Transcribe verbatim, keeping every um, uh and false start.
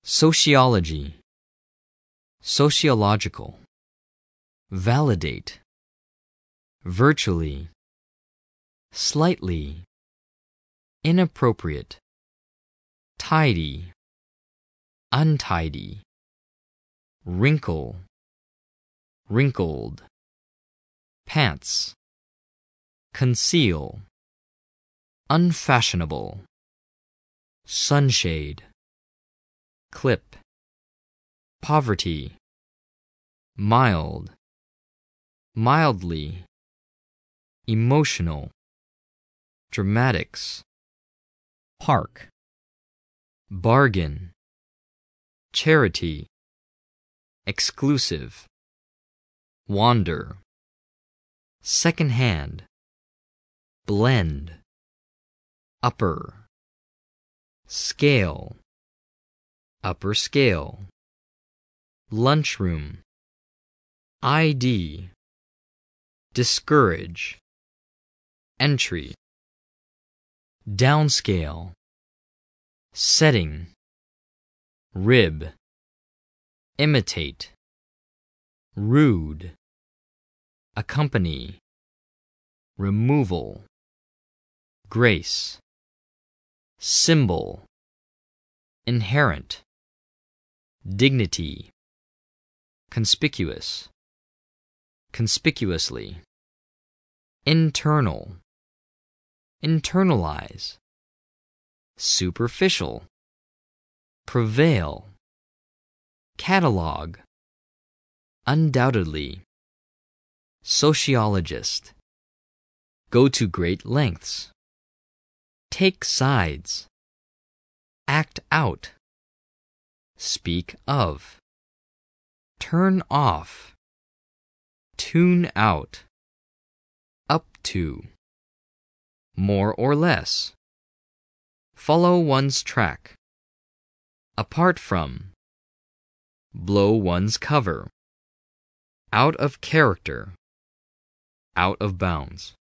Sociology, sociological, validate, virtually, slightly, inappropriate, tidy, untidy, wrinkle, wrinkled, pants, conceal, unfashionable, sunshade, clip, poverty, mild, mildly, emotional, dramatics, park, bargain, charity, exclusive, wander, second-hand, blend, upper, scale, upper scale, lunchroom, I D, discourage, entry, downscale, setting, rib, imitate, rude, accompany, removal, grace, symbol, inherent, dignity, conspicuous, conspicuously, internal, internalize, superficial, prevail, catalog, undoubtedly, sociologist, go to great lengths, take sides, act out, speak of, turn off, tune out, up to, more or less, follow one's track, apart from, blow one's cover, out of character, out of bounds.